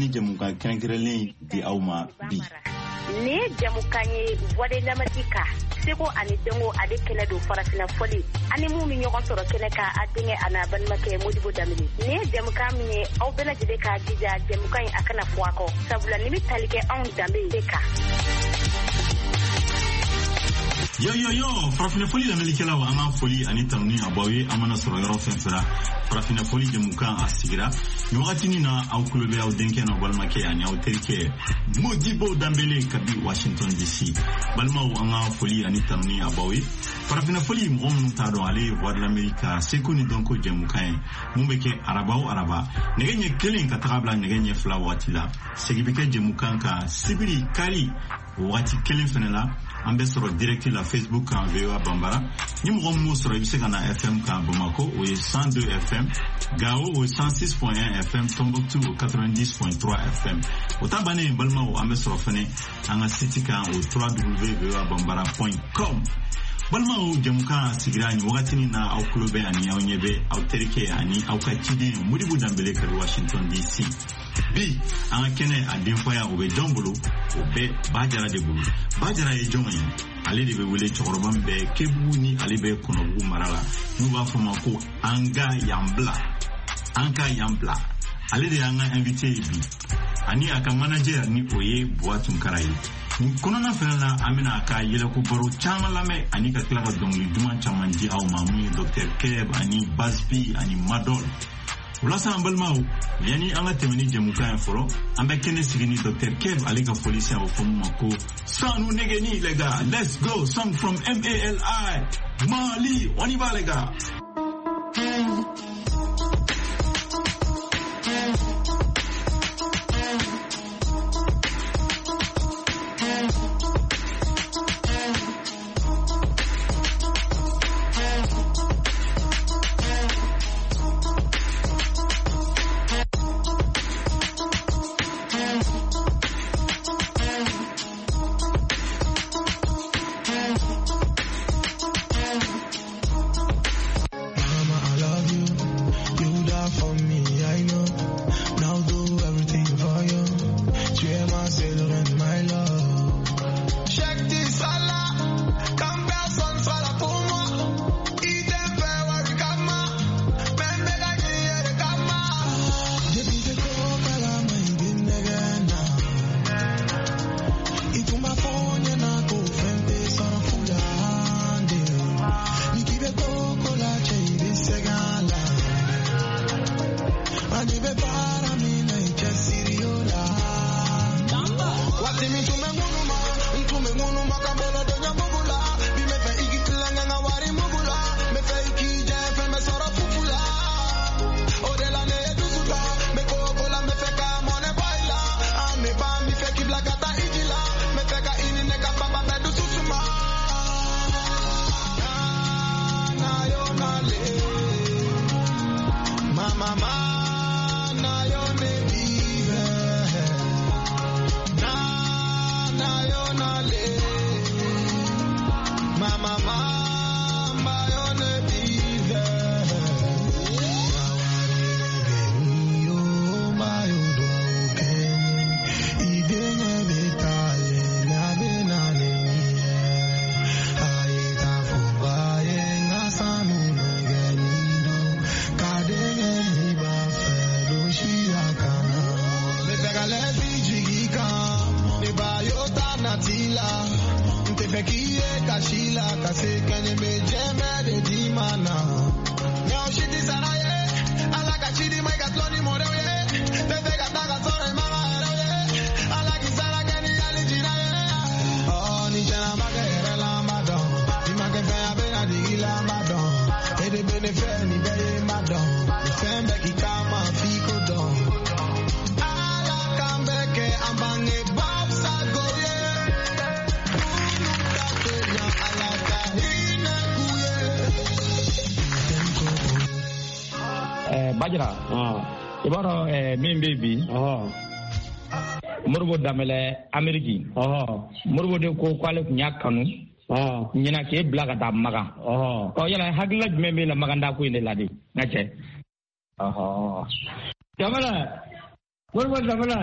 jamukan kɛrɛnkɛrɛnlen di aw ma bi. Ni jamukan ye voix de l'Amérique seko ani dengo ale kɛnɛ don farafina fɔli ani mun mi ɲɔgɔn sɔrɔ kɛnɛ ka a denkɛ ana balimakɛ Modibo Damini. Ni jamukan min ye aw bɛɛ lajɛlen ka jija jamukan in a kana fɔ a kɔ sabula ni mi tali kɛ anw danbe de kan. Yo farafina foli lamɛnnikɛlaw an ka foli ani tanuni a b'aw ye an mana sɔrɔ yɔrɔ fɛn fɛn farafina foli jamukan a sigira ni wagatinin na aw kulo bɛ aw denkɛ n'aw balimakɛ ani aw terikɛ Modibo Dambele kabi Washington DC. Balimaw an ka foli ani tanuni a b'aw ye farafina foli mɔgɔ minnu t'a dɔn ale voix de l'Amérique seko ni dɔnko jamukan ye mun bɛ kɛ araba o araba nɛgɛ ɲɛ kelen ka taga bila nɛgɛ ɲɛ fila waati la segi bɛ kɛ jamukan kan sibiri kari waati kelen fɛnɛ la an bɛ sɔrɔ direct la Facebook kan VOA Bambara ni mɔgɔ minnu sɔrɔ i bɛ se ka na FM kan Bamako o ye 102 FM Gao o 106.1 FM Tombouctou o 90.3 FM o ta bannen balimaw an bɛ sɔrɔ fɛnɛ an ka site kan o www.voabambara.com. Balimaw jamukan sigira ni wagatinin na aw kulo bɛ ani aw ɲɛ bɛ aw terikɛ ani aw ka ciden Modibo Dambele ka Washington DC. Bi an ka kɛnɛ a denfaya o bɛ jɔn bolo o bɛ Bajara de bolo. Bajara ye jɔn ye ale de bɛ wele cɛkɔrɔba min bɛ Kebugu ni ale bɛ Kɔnɔbugu mara la n'u b'a fɔ ma ko an ka yan bila ale de y'an ka invité ye bi ani a ka manager ni o ye Buwa Tunkara ye. Kɔnɔna fɛnɛ la an bɛna a ka yɛlɛko baro caman lamɛn ani ka tila ka dɔnkili duman caman di aw ma mun ye Dr Keb ani Baspi ani Madol. Walasa an balimaw yani an ka tɛmɛ ni jamukan ye fɔlɔ an bɛ kɛnɛ sigi ni Dr Keb ale ka foli se a fɔ mun ma ko sanu negeni les gars, let's go, song from MALI Mali, on y va les gars. Bajara ibaro min baby Modibo Dambele Ameriki Modibo de ko kwale kunya kanu nyina ke blaga da maga ko yala hagla jumbe la maganda ko inde ladi ngache jamala Modibo Dambele